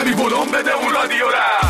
کمی ولوم بده اون رادیو را.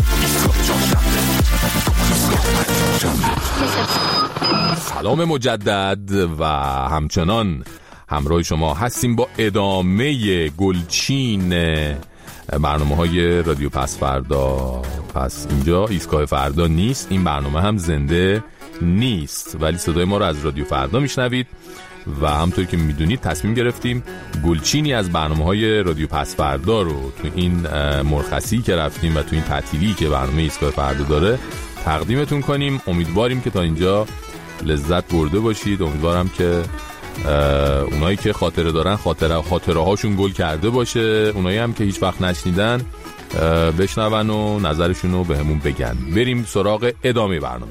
سلام مجدد و همچنان همراه شما هستیم با ادامه گلچین برنامه‌های رادیو پس فردا. پس اینجا ایستگاه فردا نیست، این برنامه هم زنده نیست، ولی صدای ما رو از رادیو فردا میشنوید و همطور که میدونید تصمیم گرفتیم گلچینی از برنامه‌های رادیو پس فردا رو تو این مرخصی که رفتیم و تو این تعطیلی که برنامه ایستگاه فردا داره تقدیمتون کنیم. امیدواریم که تا اینجا لذت برده باشید. امیدوارم که اونایی که خاطره دارن خاطره هاشون گل کرده باشه، اونایی هم که هیچ وقت نشنیدن بشنون و نظرشون رو به همون بگن. بریم سراغ ادامه برنامه.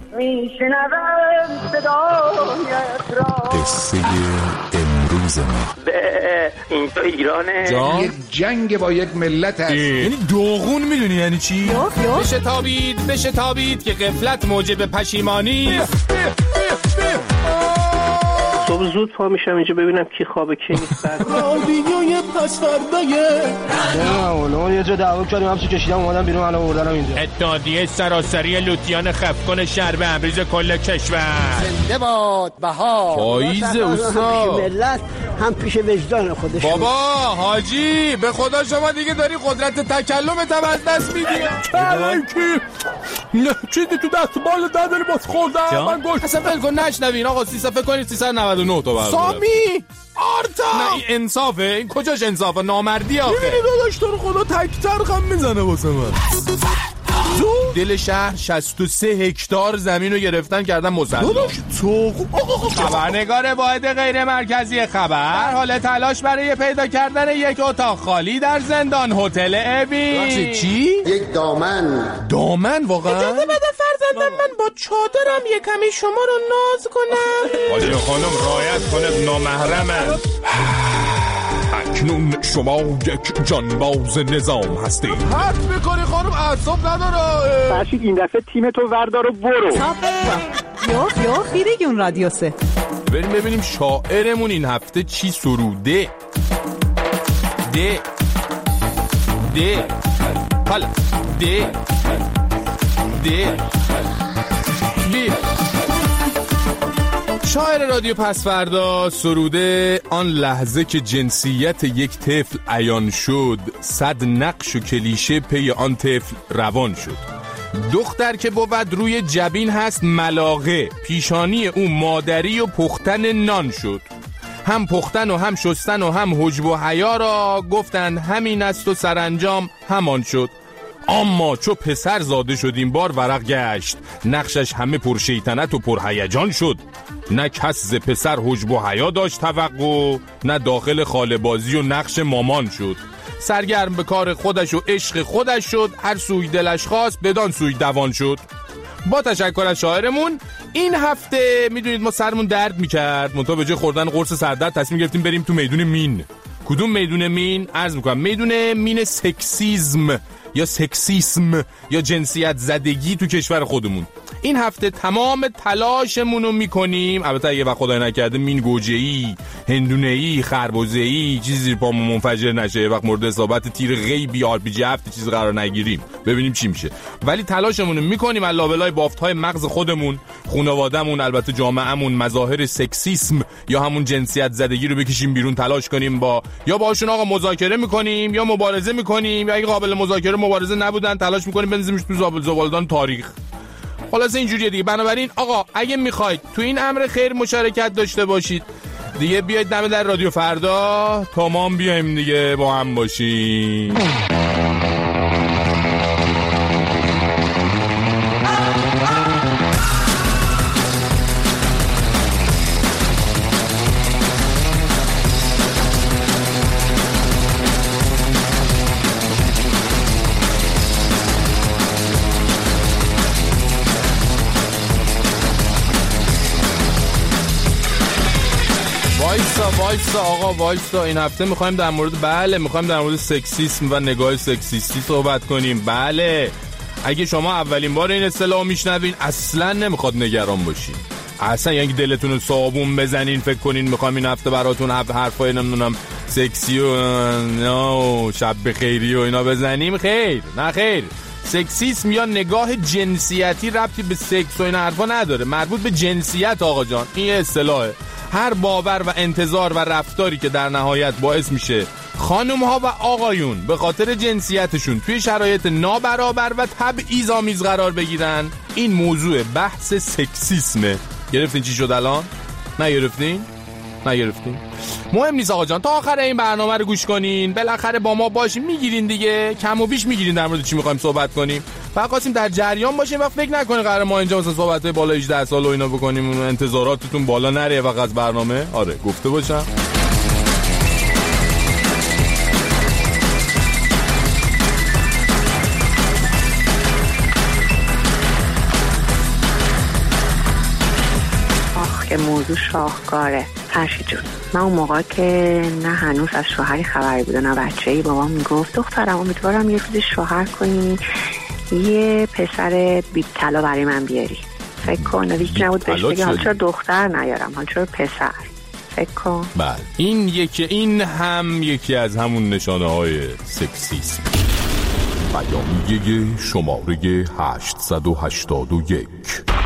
قصه امروز ما این تو ایرانه، یک جنگ با یک ملت هست. یعنی دوغون میدونی یعنی چی؟ بشتابید که غفلت موجب پشیمانی. صبح زود پا میشم اینجا ببینم کی خوابه کی نیست. رادیوی پس فردایه. نه اونا یه جا دعوا کردیم همچی کشیدم اومدم بیرون الان آوردنم اینجا. اتحادیه سراسری لوتیان خفگان شرب امریز کل کشور. زنده باد بهار. پاییز استاد. ملت هم پیش وجدان خودش. بابا حاجی به خدا شما دیگه داری قدرت تکلمت هم از دست میدی. چیزی تو دست بال دادری باز خوردم من گوش اصلا بلکن نشنوین آقا. 300 فکر کنید 399 تا برد سامی آرتا. نه این انصافه؟ این کجاش انصافه؟ نامردی آخه. میبینی داداش تو رو خدا تک ترخم میزنه واسه من. دل شهر 63 هکتار زمین رو گرفتن کردن مسلمان. داداش تو خبرنگار واحد غیر مرکزی خبر در حال تلاش برای پیدا کردن یک اتاق خالی در زندان هتل ابی. چی؟ یک دامن واقعا؟ اجازه بده فرزندم من با چادرم یه کمی شما رو ناز کنم. حاجی خانم رعایت کنه نامحرمه. اکنون شما یک جانباز نظام هستی. حرف میکنی خانم اعصاب نداره. فرشید این دفعه تیم تو وردار و برو. یا خیرگون رادیو 3. بریم ببینیم شاعرمون این هفته چی سروده. حالا شاعر رادیو پس فردا سروده آن لحظه که جنسیت یک طفل عیان شد، 100 نقش و کلیشه پی آن طفل روان شد. دختر که بود روی جبین هست ملاقه، پیشانی او مادری و پختن نان شد. هم پختن و هم شستن و هم حجب و حیا را گفتند همین است و سرانجام همان شد. اما چو پسر زاده شد این بار ورق گشت، نقشش همه پر شیطنت و پر هیجان شد. نه کس ز پسر حجب و حیا داشت توقع، نه داخل خاله بازی و نقش مامان شد. سرگرم به کار خودش و عشق خودش شد، هر سوی دلش خواست بدان سوی دوان شد. با تشکر از شاعرمون. این هفته میدونید ما سرمون درد میکرد، منتها به جای خوردن قرص سردرد تصمیم گرفتیم بریم تو میدون مین. کدوم میدون مین؟ عرض میکنم میدون مین سکسیسم یا سکسیسم یا جنسیت زدگی تو کشور خودمون. این هفته تمام تلاشمون رو میکنیم، البته اگه وقت خدای نکرده مین گوجه‌ای، هندونه‌ای، خربزه‌ای چیزی زیر پامون منفجر نشه، یه وقت مورد اصابت تیر غیبی RPG 7 چیز قرار نگیریم، ببینیم چی میشه. ولی تلاشمون رو میکنیم الله بلای بافت‌های مغز خودمون، خانواده‌مون، البته جامعه‌مون مظاهر سکسیسم یا همون جنسیت زدگی رو بکشیم بیرون، تلاش کنیم یا باهاشون آقا مذاکره میکنیم یا مبارزه میکنیم، یا اگه قابل مذاکره مبارزه نبودن تلاش میکنیم بنزیمش تو زبالدان تاریخ. خلاصه اینجوریه دیگه. بنابراین آقا اگه میخواید تو این امر خیر مشارکت داشته باشید دیگه بیاید دم در رادیو فردا تا ما هم بیایم دیگه با هم باشیم. وایسا آقا وایسا. این هفته میخوایم در مورد سکسیسم و نگاه سکسیستی صحبت کنیم. بله اگه شما اولین بار این اصطلاح میشنوین اصلا نمیخواد نگران باشین، اصلا یعنی دلتون رو صابون بزنین فکر کنین میخوام این هفته براتون حرفای نمیدونم سکسی و شب بخیری و اینا بزنیم، خیر نه خیر. سکسیسم یا نگاه جنسیتی ربطی به سکس و این حرفا نداره، مربوط به جنسیت آقا جان. این اصطلاحه. هر باور و انتظار و رفتاری که در نهایت باعث میشه خانم ها و آقایون به خاطر جنسیتشون توی شرایط نابرابر و تبعیض‌آمیز قرار بگیرن، این موضوع بحث سکسیسمه. گرفتین چی شد الان؟ نگرفتین؟ مهم نیست آقا جان، تا آخر این برنامه رو گوش کنین، بالاخره با ما باشین، میگیرین دیگه، کم و بیش میگیرین در مورد چی میخوایم صحبت کنیم. فقط خواستیم در جریان باشیم و فکر نکنین قرار ما اینجا مثلا صحبت‌های بالا 18 سال و اینا بکنیم، انتظاراتتون بالا نره وقت از برنامه. آره گفته باشم. که موضوع شاهکاره. فرشی جون، من اون موقع که نه هنوز از شوهری خبری بود نه بچه‌ای، بابام میگفت دخترم امیدوارم یه روز شوهر کنی، یه پسر بیب طلا برای من بیاری. فکر کن هیچ نبود بهش بگی حالا چرا دختر نیارم، حالا چرا پسر. فکر کن. بله این هم یکی از همون نشانه های سکسیسم. بیانیه شماره 881.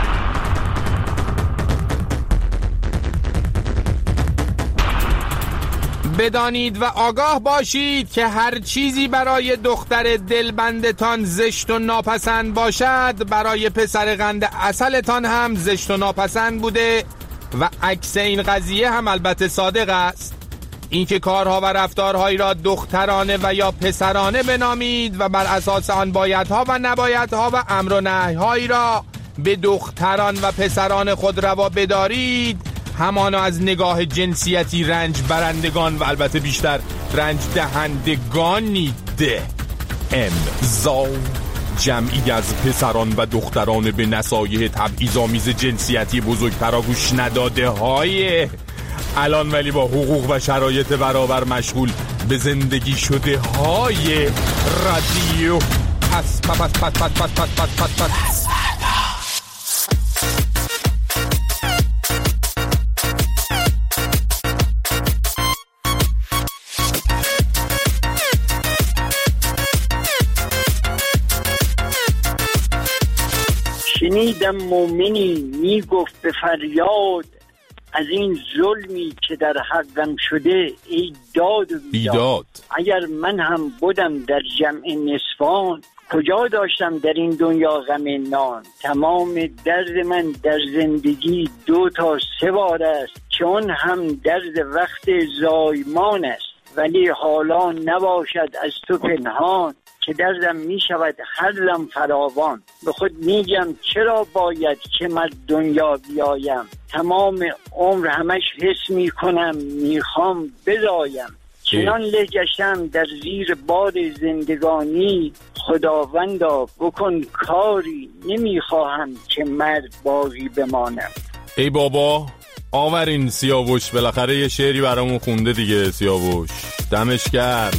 بدانید و آگاه باشید که هر چیزی برای دختر دلبندتان زشت و ناپسند باشد، برای پسر قند عسلتان هم زشت و ناپسند بوده و عکس این قضیه هم البته صادق است. اینکه کارها و رفتارهایی را دخترانه و یا پسرانه بنامید و بر اساس آن بایدها و نبایدها و امر و نهی‌هایی را به دختران و پسران خود روا بدارید، همانا از نگاه جنسیتی رنج برندگان و البته بیشتر رنج دهندگانید. امضا جمعی از پسران و دختران به نصایح تبعیض‌آمیز جنسیتی بزرگترا گوش نداده های الان ولی با حقوق و شرایط برابر مشغول به زندگی شده های رادیو پس شنیدم مومنی میگفت به فریاد، از این ظلمی که در حقم شده ای داد و بیداد. اگر من هم بودم در جمع نسوان، کجا داشتم در این دنیا غم نان. تمام درد من در زندگی 2 تا 3 بار است، چون هم درد وقت زایمان است. ولی حالا نباشد از تو پنهان، که دردم می شود هر لم فراوان. به خود میگم چرا باید که من دنیا بیایم، تمام عمر همش حس می کنم میخوام بزایم. چنان له گشتم در زیر باد زندگانی، خداوندا بکن کاری، نمیخواهم که مرد باقی بمانم. ای بابا آورین سیاوش، بالاخره یه شعری برامون خونده دیگه. سیاوش دمش گرم.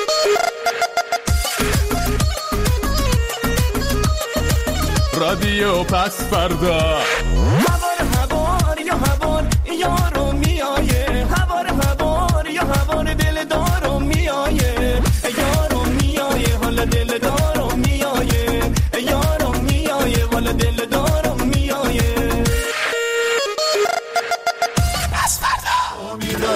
رادیو پس فردا. هوار یا هوار یارو میایه، هوار یا هوار دل دارو میایه، یارو میایه حالا دل دارو میایه، یارو میایه حالا دل دارو میایه. پس فردا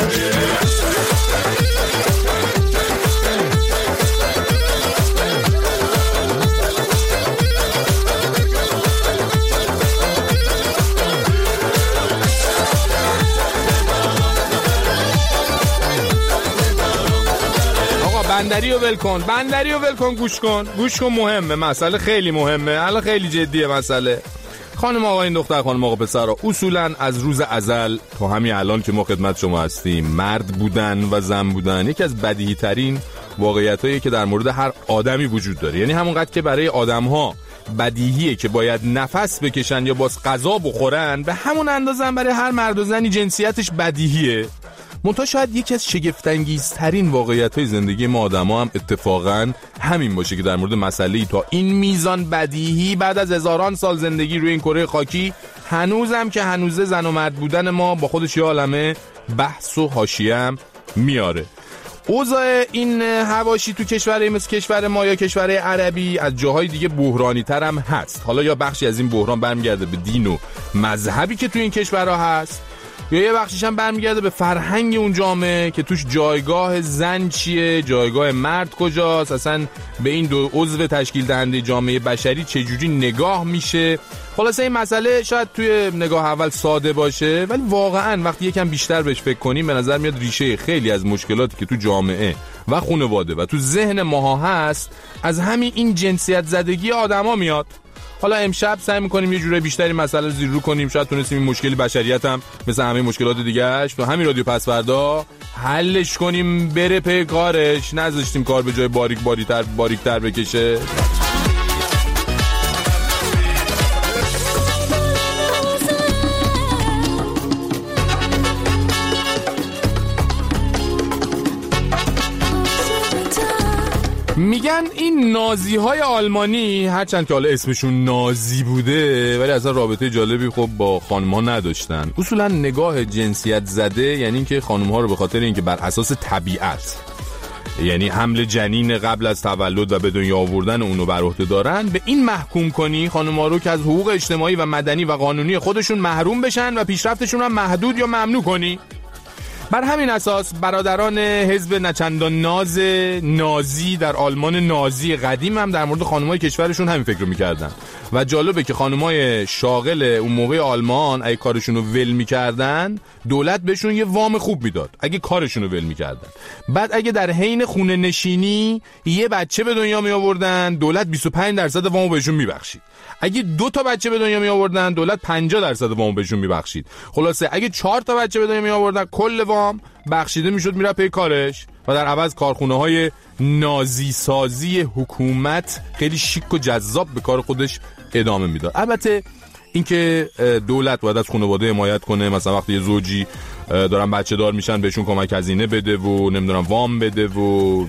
بندری رو ول کن، گوش کن مهمه، مسئله خیلی مهمه، الان خیلی جدیه مسئله. خانم آقا این دختر، خانم آقا پسرها، اصولا از روز ازل تا همین الان که ما خدمت شما هستیم، مرد بودن و زن بودن یکی از بدیهی ترین واقعیتایی که در مورد هر آدمی وجود داره. یعنی همونقدر که برای آدم‌ها بدیهیه که باید نفس بکشن یا باز غذا بخورن، به همون اندازه هم برای هر مرد و زنی جنسیتش بدیهیه. منتها شاید یکی از شگفت‌انگیزترین واقعیت‌های زندگی ما آدم‌ها هم اتفاقاً همین باشه که در مورد مسئله‌ای تا این میزان بدیهی بعد از هزاران سال زندگی روی این کره خاکی هنوزم که هنوزه زن و مرد بودن ما با خودش یه عالمه بحث و حاشیه هم میاره. اوضاع این حواشی تو کشورهای مثل کشور ما یا کشورهای عربی از جاهای دیگه بحرانی تر هم هست. حالا یا بخشی از این بحران برمیگرده به دین و مذهبی که تو این کشورها هست، یا یه بخشیش هم برمیگرده به فرهنگ اون جامعه که توش جایگاه زن چیه، جایگاه مرد کجاست، اصلا به این دو عضو تشکیل دهنده جامعه بشری چجوری نگاه میشه. خلاصه این مسئله شاید توی نگاه اول ساده باشه، ولی واقعا وقتی یکم بیشتر بهش فکر کنیم به نظر میاد ریشه خیلی از مشکلاتی که تو جامعه و خانواده و تو ذهن ماها هست از همین این جنسیت زدگی آدما میاد. حالا امشب سعی می‌کنیم یه جوری بیشتری مسئله رو زیر رو کنیم، شاید تونستیم این مشکل بشریت هم مثل همه مشکلات دیگه‌اش تو همین رادیو پس‌فردا حلش کنیم، بره پی کارش، نذاشتیم کار به جای باریک‌تر بکشه. میگن این نازی‌های آلمانی هرچند که حالا اسمشون نازی بوده ولی اصلا رابطه جالبی خب با خانم‌ها نداشتن. اصولا نگاه جنسیت زده یعنی اینکه خانم‌ها رو به خاطر اینکه بر اساس طبیعت، یعنی حمل جنین قبل از تولد و به دنیا آوردن اونو بر عهده دارن، به این محکوم کنی خانم‌ها رو که از حقوق اجتماعی و مدنی و قانونی خودشون محروم بشن و پیشرفتشون هم محدود یا ممنوع کنی. بر همین اساس برادران حزب نچندان نازی در آلمان نازی قدیم هم در مورد خانم‌های کشورشون همین فکر رو می‌کردن و جالبه که خانم‌های شاغل اون موقع آلمان اگه کارشون رو ول می‌کردن دولت بهشون یه وام خوب میداد اگه کارشون رو ول می‌کردن. بعد اگه در حین خونه نشینی یه بچه به دنیا می‌آوردن دولت 25% وامو بهشون می‌بخشید. اگه 2 تا بچه به دنیا می آوردن دولت 50% وام بهشون میبخشید. خلاصه اگه 4 تا بچه به دنیا می آوردن کل وام بخشیده میشد میره پی کارش و در عوض کارخونه‌های نازی سازی حکومت خیلی شیک و جذاب به کار خودش ادامه میداد. البته اینکه دولت باید از خانواده حمایت کنه، مثلا وقتی یه زوجی دارن بچه دار میشن بهشون کمک هزینه بده و نمیدونم وام بده و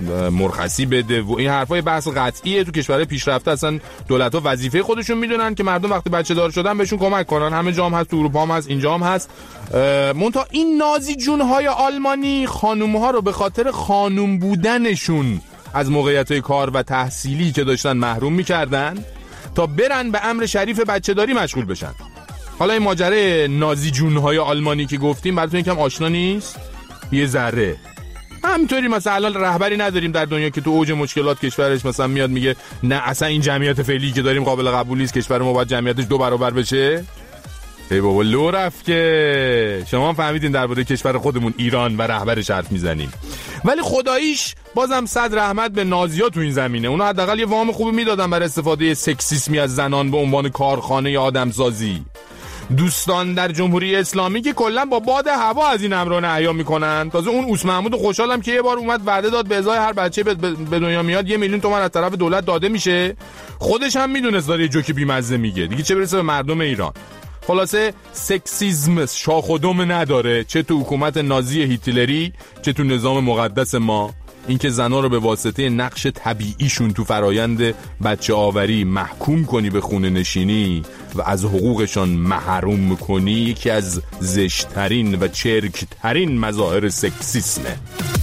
مرخصی بده و این حرفای بحث قطعیه. تو کشورهای پیشرفته اصلا دولت‌ها وظیفه خودشون میدونن که مردم وقتی بچه دار شدن بهشون کمک کنن. همه جام هست، تو اروپا هم هست، اینجا هم هست. منتها این نازی جون‌های آلمانی خانوم‌ها رو به خاطر خانوم بودنشون از موقعیت‌های کار و تحصیلی که داشتن محروم می‌کردن تا برن به امر شریف بچه‌داری مشغول بشن. حالا این ماجرای نازی جون‌های آلمانی که گفتیم براتون یکم آشنا نیست؟ یه ذره. همینطوری مثلا الان رهبری نداریم در دنیا که تو اوج مشکلات کشورش مثلا میاد میگه نه اصلا این جمعیت فعلی که داریم قابل قبولی است، کشور ما باید جمعیتش 2 برابر بشه. ای بابا لو رفت که شما فهمیدین درباره کشور خودمون ایران و رهبرش حرف میزنیم. ولی خداییش بازم صد رحمت به نازی‌ها تو این زمینه. اونا حداقل یه وام خوبی میدادن برای استفاده سکسیسمی از زنان به عنوان کارخانه یا آدمسازی. دوستان در جمهوری اسلامی که کلا با باد هوا از این امر نهیا میکنن. تازه اون اوس محمود خوشحالم که یه بار اومد وعده داد به ازای هر بچه به دنیا میاد 1 میلیون تومان از طرف دولت داده میشه. خودش هم میدونست داره یه جوک بیمزه میگه دیگه، چه برسه به مردم ایران. خلاصه سکسیسم شاخ و دم نداره، چه تو حکومت نازی هیتلری چه تو نظام مقدس ما. اینکه زنا رو به واسطه نقش طبیعیشون تو فرایند بچه آوری محکوم کنی به خونه نشینی و از حقوقشان محروم میکنی یکی از زشترین و چرکترین مظاهر سکسیسمه.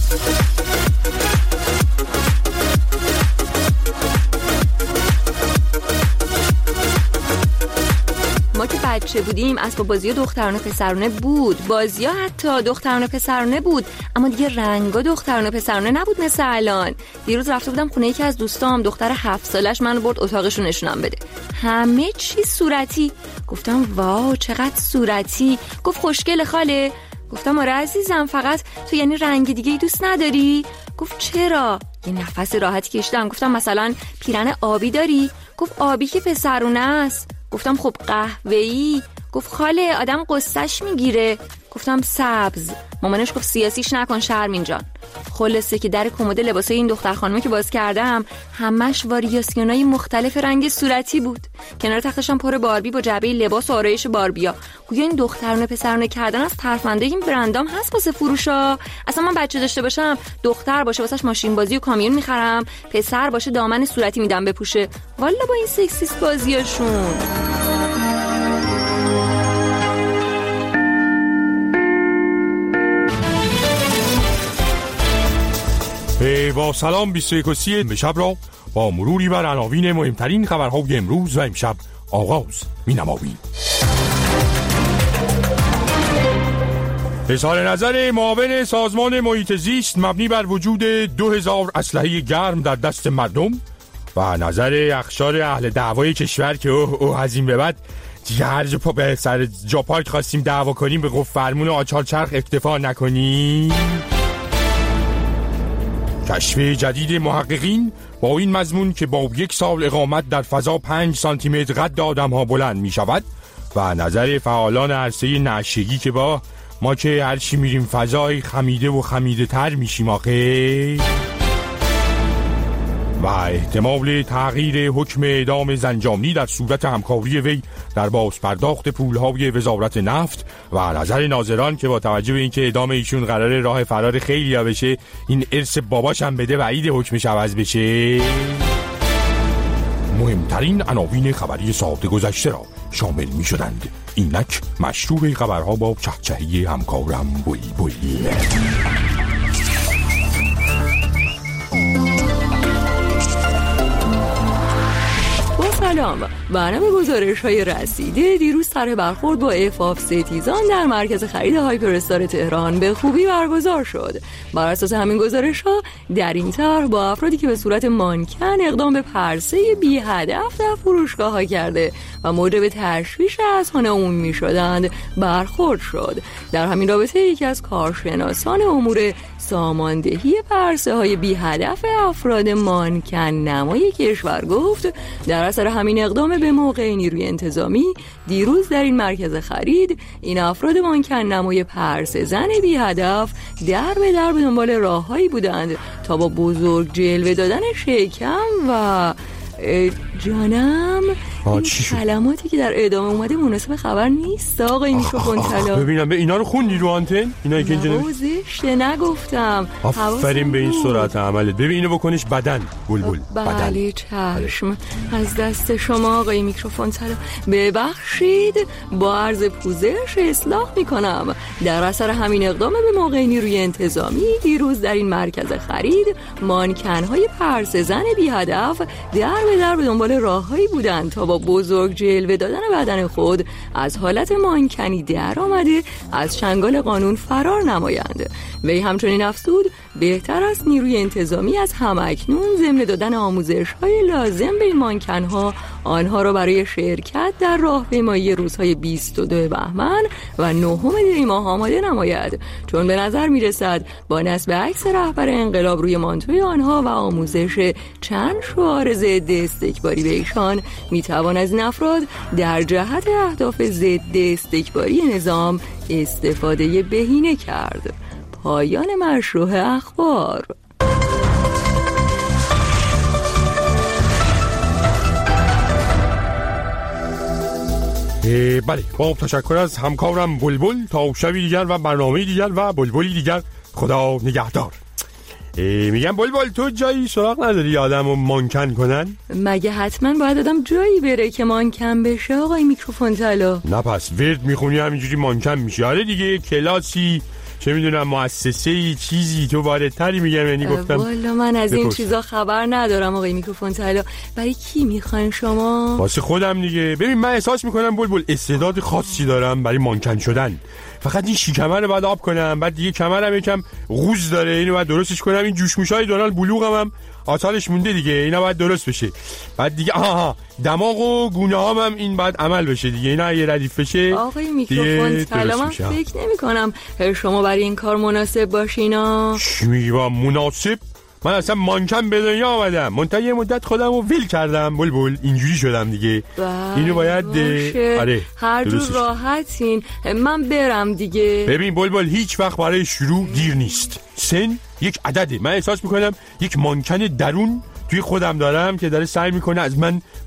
ما که بچه بودیم اسباب بازی دخترانه پسرانه بود، بازی ها حتی دخترانه پسرانه بود، اما دیگه رنگا دخترانه پسرانه نبود مثل الان. دیروز رفته بودم خونه یکی از دوستام، دختر 7 سالش منو برد اتاقشو نشونم بده، همه چی صورتی. گفتم واو چقدر صورتی. گفت خوشگل خاله. گفتم آره عزیزم، فقط تو یعنی رنگ دیگه ای دوست نداری؟ گفت چرا؟ یه نفس راحتی کشیدم. گفتم مثلا پیرن آبی داری؟ گفت آبی که پسرونه است. گفتم خب قهوه‌ای. گفت خاله آدم قصه‌ش میگیره. گفتم سبز. مامانش گفت سیاسیش نکن شرمین جان. خلاصه که در کمد لباسای این دختر خانومه که باز کردم همش واریاسیونای مختلف رنگ صورتی بود. کنار تختشم پر باربی با جعبه لباس و آرایش باربیا. گویا این دخترونه پسرونه کردن از ترفنده این برندام هست واسه فروشا. اصلا من بچه داشته باشم دختر باشه واسش ماشین بازی و کامیون میخرم، پسر باشه دامن صورتی میدم بپوشه. والا با این سکسیست بازیاشون. با سلام 21 امشب را با مروری بر عناوین مهمترین خبرهای امروز و امشب آغاز می‌نماییم. اظهار نظر معاون سازمان محیط زیست مبنی بر وجود 2000 اسلحه گرم در دست مردم و نظر اقشار اهل دعوای کشور که از این به بعد دیگه هر جا به سر جا پارک خواستیم دعوا کنیم به قفل فرمون آچار چرخ اکتفا نکنیم. کشف جدید محققین با این مضمون که با 1 سال اقامت در فضا 5 سانتی متر قد آدم ها بلند می شود و نظر فعالان عرصه نعشگی که با ما که هرچی میریم فضای خمیده و خمیده تر میشیم آخه، و احتمال تغییر حکم اعدام زنجانی در صورت همکاری وی در بازپرداخت پولهای وزارت نفت و نظر ناظران که با توجه به اینکه اعدام ایشون قراره راه فرار خیلی ها بشه این ارث باباش هم بده و عید حکمش عوض بشه. مهمترین عناوین خبری ساعت گذشته را شامل می شدند. اینک مشروع خبرها با چهچهی همکارم بلبل. سلام. برنامه گزارش‌های رسیده دیروز طرح برخورد با عفاف ستیزان در مرکز خرید هایپر تهران به خوبی برگزار شد. بر اساس همین گزارش‌ها در این طرح با افرادی که به صورت مانکن اقدام به پرسه بی هدف در فروشگاه‌ها کرده و موجب تشویش اذهان عمومی می‌شدند برخورد شد. در همین رابطه یکی از کارشناسان امور ساماندهی پرسه‌های بی هدف افراد مانکن نمای کشور گفت در اثر همین اقدام به موقع نیروی انتظامی دیروز در این مرکز خرید این افراد مانکن نمای پرسه زن بی هدف در به در به دنبال راههایی بودند تا با بزرگ جلوه دادن شکم و جانم این کلماتی که در ادامه اومده مناسب خبر نیست آقای میکروفون طلا. ببینم به اینا رو خوندی رو آنتن؟ اینایی که اینجا زشته نگفتم. آفرین به این سرعت عملت. ببین اینو بکنش بدن بلبل. بله چشم. از دست شما آقای میکروفون طلا. ببخشید با عرض پوزش اصلاح میکنم. در اثر همین اقدام به موقع نیروی انتظامی دیروز در این مرکز خرید مانکن‌های پرسه زن بی هدف در به دنبال راههایی بودند تا با بزرگ جلوه دادن بدن خود از حالت مانکنی در آمده از چنگال قانون فرار نمایند. وی همچنین افزود بهتر است نیروی انتظامی از همکنون ضمن دادن آموزش‌های لازم به این مانکن‌ها آنها را برای شرکت در راهپیمایی روزهای 22 بهمن و 9 دی ماه آماده نماید، چون به نظر می‌رسد با نصب عکس رهبر انقلاب روی مانتوی آنها و آموزش چند شعار ضد استکباری به ایشان میتوان از این افراد در جهت اهداف ضد استکباری نظام استفاده بهینه کرد. پایان مشروع اخبار. بله با تشکر از همکارم بلبل تا شبی دیگر و برنامه دیگر و بلبلی دیگر خدا نگهدار. میگم بلبل تو جایی سراغ نداری آدم رو مانکن کنن؟ مگه حتما باید آدم جایی بره که مانکن بشه آقای میکروفون طلا؟ نه پس ورد میخونی همینجوری مانکن میشه. آره دیگه کلاسی چه میدونم مؤسسه‌ای چیزی تو واردتری میگم یعنی گفتم والا من از این چیزا خبر ندارم آقای میکروفون طلا. برای کی میخواین شما؟ واسه خودم دیگه. ببین من احساس میکنم بلبل استعداد خاصی دارم برای مانکن شدن. فقط این شکمه رو باید آب کنم، بعد دیگه کمرم یکم غوز داره اینو باید درستش کنم. این جوشموشای دونالد بلوغم آتالش مونده دیگه اینا باید درست بشه. بعد دیگه دماغ و گونه‌هام هم این باید عمل بشه دیگه اینا اگه ردیف بشه. آقای میکروفون طلا من فکر نمی‌کنم شما برای این کار مناسب باشینا. چی میگی با مناسب؟ من اصلا مانکن به دنیا آمدم منتها یه مدت خودم رو ویل کردم بلبل اینجوری شدم دیگه. اینو باید آره هر جور راحتین من برم دیگه. ببین بلبل هیچ وقت برای شروع دیر نیست. سن یک عدده. من احساس میکنم یک مانکن درون توی خودم دارم که داره سعی میکنه از من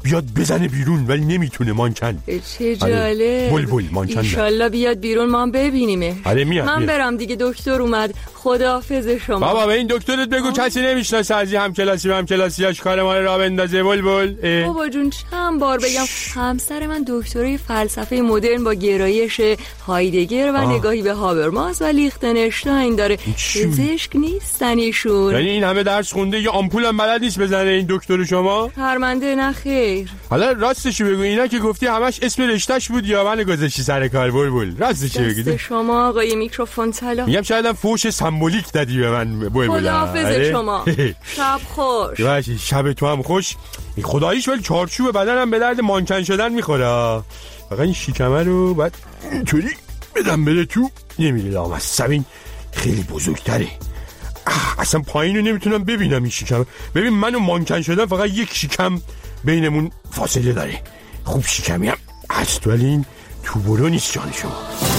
بیاد بزنه بیرون ولی نمیتونه مانکن. چه جالب. بلبل مانکن. انشالله بیاد بیرون ما هم ببینیمه. آره میاد. من برم دیگه، دکتر اومد. خداحافظ شما. بابا به این دکترت بگو کسی نمیشناسه از این همکلاسیاش کار ما رو راه بندازه. بلبل. بابا جون چند بار بگم همسر من دکترای فلسفه مدرن با گرایش هایدگر و نگاهی به هابرماس و لیختنشتاین داره. پزشک نیستن ایشون. یعنی این همه درس خونده یه آمپول هم بلد نیست بزنه این دکتر شما؟ شرمنده نه خیر. حالا راستش بگو، اینا که گفتی همش اسم رشته‌اش بود یا من گذاشتی سر کار؟ بلبل راستش بگو. دست شما آقای میکروفون طلا. میگم شاید فوش سمبولیک دادی به من. بلبل خداحافظ شما. شب خوش. باشه شب تو هم خوش. خداییش ولی چارچوب بدنم به درد مانکن شدن میخوره. فقط این شکمه رو بعد اینطوری بدم بده تو، نمیره لامصب. خیلی بزرگتره. اصلا پایین رو نمیتونم ببینم این شکم. ببین منو مانکن شدن فقط یک شکم بینمون فاصله داره. خوب شکمی هم هست ولی این تو برو نیست جان شما.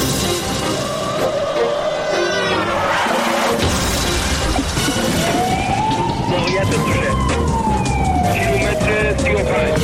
موقعیت دوشه کیلومتر 35.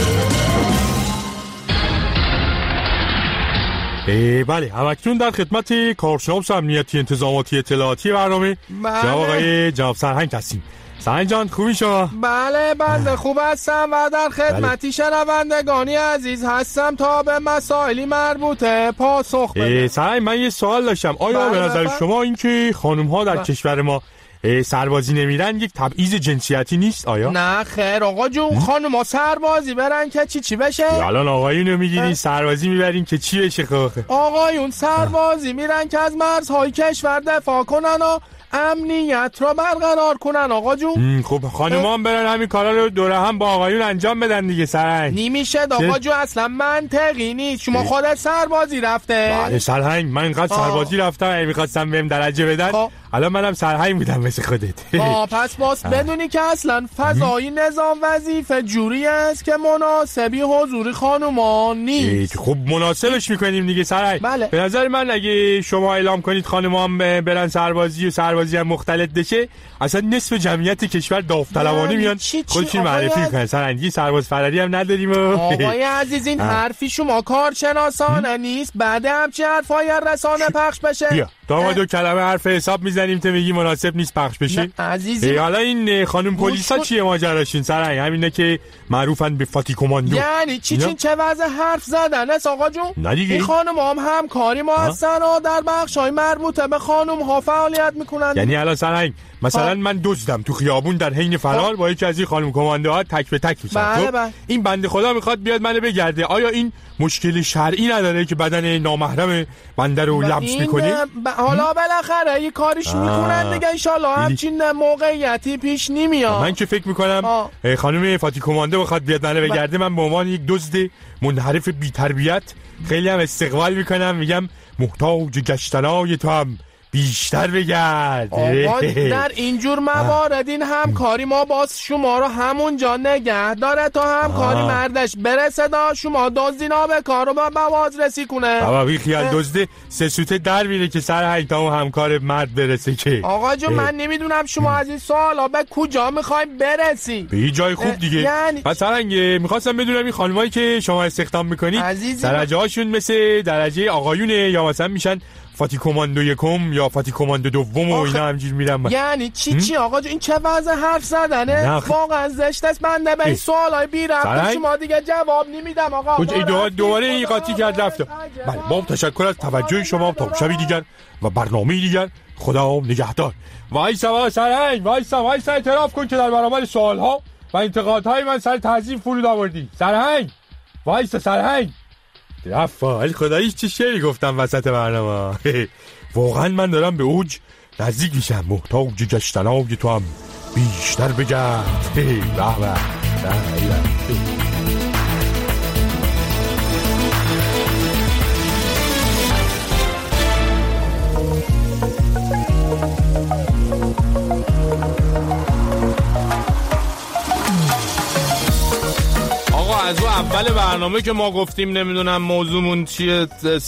بله همکنون در خدمت کارشناس امنیتی انتظاماتی اطلاعاتی برنامه جناب آقای جناب سرهنگ هستیم. سرهنگ جان خوبی شما؟ بله بنده خوب هستم و در خدمتی شنوندگانی عزیز هستم تا به مسائلی مربوطه پاسخ بدم. سرهنگ من یه سوال داشتم. آیا به نظر شما این که خانم ها در کشور ما سربازی نمیرن یک تبعیض جنسیتی نیست آیا؟ نه خیر آقا جون، خانوما سربازی برن که چی بشه؟ الان آقایونو میگیرین سربازی میبرین که چی بشه خواهه؟ آقایون سربازی میرن که از مرزهای کشور دفاع کنن و امنیت رو برقرار کنن آقا جون. خب خانوما هم برن همین کارا رو دوره هم با آقایون انجام بدن دیگه سرهنگ. نمیشه آقا جون، اصلا منطقی نیست. شما خودت سربازی رفته؟ بله سرهنگ من اینقدر سربازی رفتم میخواستم بهم درجه بدن. الان منم سرهنگ بودم مثل خودت. پس باز بدونی که اصلا فضای نظام وظیفه جوری است که مناسبی حضور خانوما نیست. خب مناسبش میکنیم دیگه سرهنگ. بله. به نظر من اگه شما اعلام کنید خانوما هم برن سربازی و سربازی هم مختلط بشه، اصلا نصف جمعیت کشور داوطلبانه میان خودشون معرفی میکنن. سرهنگی سرباز فراری هم نداریم. آقای عزیز این حرفی شما کارشناسانه نیست. بعد همچین حرفای رسانه پخش بشه. بیا داماد دو کلمه حرف حساب میزنیم تو میگی مناسب نیست پخش بشه. عزیزی حالا این خانم پلیسا چیه ماجراشون سرهنگ؟ همینه که معروفن به فاتی کماندو. یعنی چه وضع حرف زدن است آقا جون؟ نه دیگه این خانم هم همکاری ما هستن و در بخشای مربوطه به خانم ها فعالیت میکنن. یعنی الان سرهنگ مثلا من دزدم تو خیابون در حین فرار با یکی از این خانم کماندوها تک به تک میشم. این بنده خدا میخواد بیاد منو بگرده. آیا این مشکل شرعی نداره که بدن نامحرم بنده رو لمس میکنه؟ حالا بالاخره یه کاریش میکنن دیگه ان شاءالله همچین موقعیتی پیش نمیاد. من که فکر میکنم خانم فاتی کماندو بخواد بیاد منو بگرده، من به عنوان یک دزد منحرف بی تربیت خیلی هم استقبال میکنم. میگم محتاج گشتنای تو هم بیشتر بگرد. در اینجور موارد این همکاری ما باز شما رو همونجا نگه داره تا همکاری مردش برسه دا شما دزدینا به کار رو به مواد رسی کنه. بابا بی خیال دزده سه سوته در میره که سر هی تا اون همکار مرد برسه که. آقا جون من نمیدونم شما از این سوالا به کجا میخوایم برسی؟ به یه جای خوب دیگه. مثلا میخواستم بدونم این خانمایی که شما استخدام میکنید درجه هاشون مثل درجه آقایونه یا مثلا میشن فاتی کماندو یکم یا فاتی کماندو دوم و اینا همجور میرم. یعنی چی آقا جون؟ این چه وضع حرف زدنه؟ واقعا زشت است. بنده به این سوالای بی ربط شما دیگه جواب نمیدم آقا. دوباره این قاطی کرد رفت. بله با تشکر از توجه شما. تا شبی دیگر و برنامه دیگر خدا نگهدار. وایسا سرهنگ وایسا اعتراف کن که در برابر سوالها و انتقادهای من سر تعظیم فرود آوردی. سرهنگ وایسا سرهنگ. رفال خداییش چه شعری گفتم وسط برنامه. واقعا من دارم به اوج نزدیک میشم. محتاج گشتنای تو هم بیشتر بگرد. آقا از او اول برنامه که ما گفتیم نمیدونم موضوعمون چیه،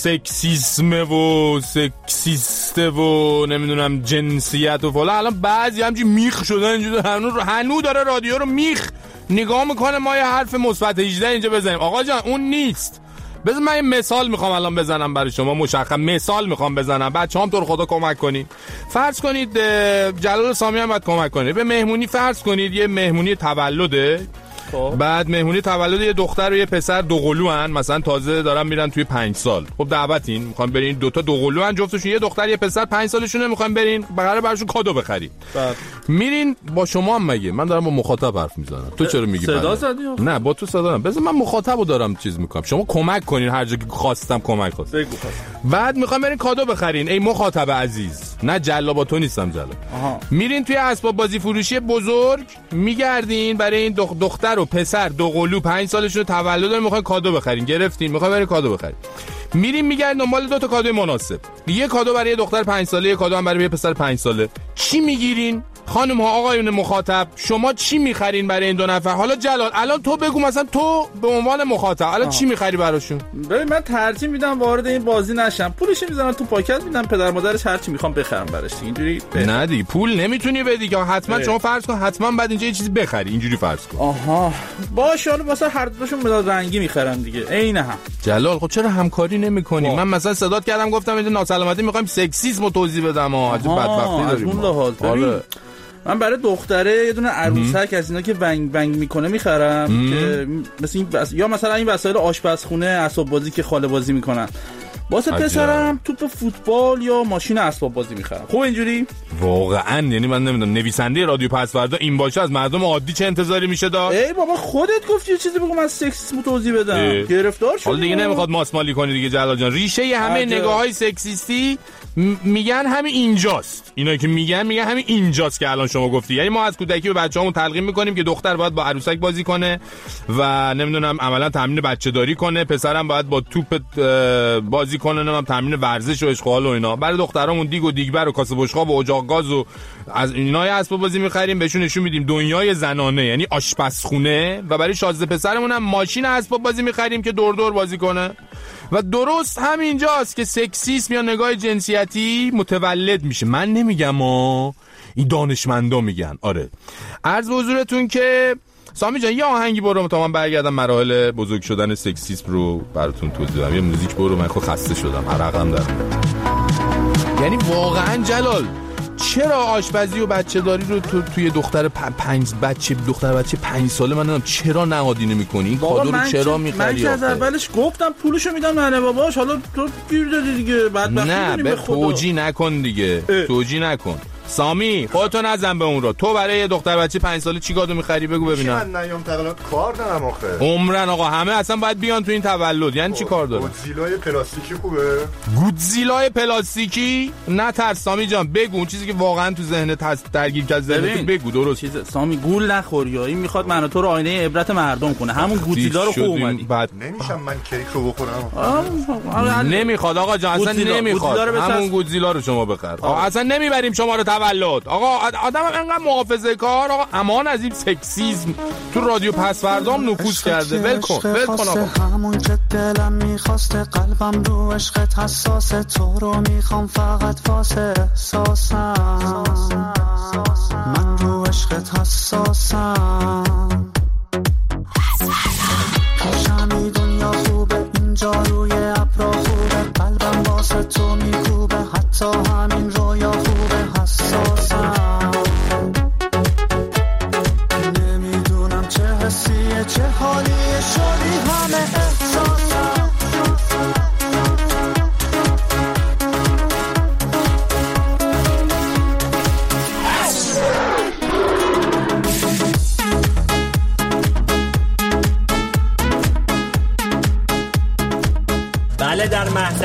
سکسیسمه و سکسیسته و نمیدونم جنسیت و فلان، الان بعضی همچی میخ شدن اینجا هنو داره رادیو رو میخ نگاه میکنه. ما یه حرف مثبت 18 اینجا بزنیم. آقا جان اون نیست. بذار من یه مثال میخوام الان بزنم برای شما، مشخص مثال میخوام بزنم. بچه‌ام تو رو خدا کمک کنید. فرض کنید جلال سامی هم باید کمک کنه. به مهمونی فرض کنید یه مهمونی تولده، بعد مهمونی تولد یه دختر و یه پسر دوقلو ان، مثلا تازه دارن میرن توی 5 سال. خب دعوتین، میخوام برین، دوتا دوقلو ان جفتشون، یه دختر یه پسر 5 سالشونه، میخوام برین قراره براشون کادو بخرید. میرین با شما هم مگه من دارم با مخاطب حرف میزنم، تو چرا میگی صدا زدی؟ نه با تو صدا. بذار من مخاطبو دارم چیز میکنم، شما کمک کنین هر جا که خواستم کمک خواست. بعد میخوام برین کادو بخرین. ای مخاطب عزیز، نه جلا با تو نیستم جلا. میرین توی اسباب بازی فروشی بزرگ میگردین برای این دختر و پسر دوقلو 5 سالشون تولد دارن، میخواین کادو بخرین. گرفتین، میخواین برین کادو بخرین. میرین میگردین دنبال 2 تا کادو مناسب. یه کادو برای یه دختر 5 ساله، یه کادو هم برای یه پسر 5 ساله. چی میگیرین؟ خانم ها آقایون مخاطب، شما چی میخرین برای این 2 نفر؟ حالا جلال الان تو بگو، مثلا تو به عنوان مخاطب الان چی میخری براشون؟ ببین من ترجیح میدم وارد این بازی نشم، پولش میذارم تو پاکت، میدم پدر مادرش هر چی میخوام بخرم براش. اینجوری نه دیگه پول نمیتونی بدی که حتما شما فرض کن حتما بعد اینجا یه چیزی بخری، اینجوری فرض کن. آها باشه، حالا واسه هر دوشون مداد رنگی میخرم دیگه عین هم. جلال خب چرا همکاری نمیکنی؟ من مثلا صدات کردم گفتم این ناسلامتی میخوایم سکسیسمو توضیح بدم. عجب بدبختی داریم. من برای دختره یه دونه عروسک از اینا که ونگ ونگ میکنه میخرم که یا مثلا این وسایل آشپزخونه، اسباب بازی که خاله بازی میکنن. واسه پسرم توپ فوتبال یا ماشین اسباب بازی میخرم. خب اینجوری واقعا یعنی من نمیدونم نویسنده رادیو پسوردا این باشه از مردم عادی چه انتظاری میشه داشت؟ ای بابا خودت گفتی یه چیزی بگو من سکسیسمو توضیح بدم. گرفتار شدی. حالا دیگه نمیخواد ماسمالی کنی دیگه جلال جان. ریشه همه نگاه‌های سکسیستی میگن همین اینجاست. اینا که میگن همین اینجاست که الان شما گفتی. یعنی ما از کودکی به بچه‌هامون تلقین میکنیم که دختر باید با عروسک بازی کنه و نمیدونم عملا تمرین بچه‌داری کنه، پسرم باید با توپ بازی کنه، نمیدونم تمرین ورزش و اشغال و اینا. برای دخترامون دیگ و دیگبر و کاسه بشقاب و اجاق گاز و از اینای اسباب بازی می‌خریم، بهشون نشون میدیم دنیای زنانه یعنی آشپزخونه. و برای شازده پسرمون هم ماشین اسباب بازی می‌خریم که دور دور بازی کنه. و درست همینجاست که سکسیسم یا نگاه جنسیتی متولد میشه. من نمیگم این دانشمندا میگن. آره عرض به حضورتون که سامی جان یه آهنگی برو تا من برگردم مراحل بزرگ شدن سکسیسم رو براتون توضیح بدم. یه موزیک برو، من خود خسته شدم، عرقم دارم. یعنی واقعا جلال چرا آشپزی و بچه‌داری رو توی دختر بچه 5 ساله من نمیدونم چرا نهادینه می‌کنی؟ این کادو رو چرا می‌خری؟ من که از اولش گفتم پولشو میدم ننه باباش، حالا تو گیر دادی دیگه. بعد نه به توجیه نکن دیگه. توجیه نکن. سامی خودتو نزن به اون رو. تو برای یه دختر بچه 5 ساله چی کادو می‌خری بگو ببینم. من نیام تولد کار دارم آخه. عمرن آقا همه اصلا باید بیان تو این تولد. یعنی چی کار داره؟ گودزیلای پلاستیکی خوبه؟ گودزیلای پلاستیکی؟ نه ترس سامی جان بگو اون چیزی که واقعا تو ذهنت هست درگیر کرد ذهنت بگو. درست چیز سامی گول نخوری. این میخواد منو تو رو آینه عبرت مردم کنه. همون گودزیلا رو خوب اومدی. نمیشم من کیک رو بخورم. نمیخواد آقا جان اصلا نمیخواد. همون گودزیلا رو شما بخر. اصلا نمیبریم شما رو تولد. آقا آدم انقدر محافظه کار آقا امان از این سکسیسم تو رادیو پسوردام نفوذ کرده. ول کن آقا. همون که دلم میخواسته قلبم رو عشقت حساسه، تو رو میخوام فقط واسه احساسم، من رو عشقت حساسم. پیشمی دنیا خوبه، اینجا روی ابرا خوبه، قلبم واسه تو میکوبه، حتی همین رویا خوبه، حساسم. نمیدونم چه حسیه چه حالیه، شدی همه احساسم.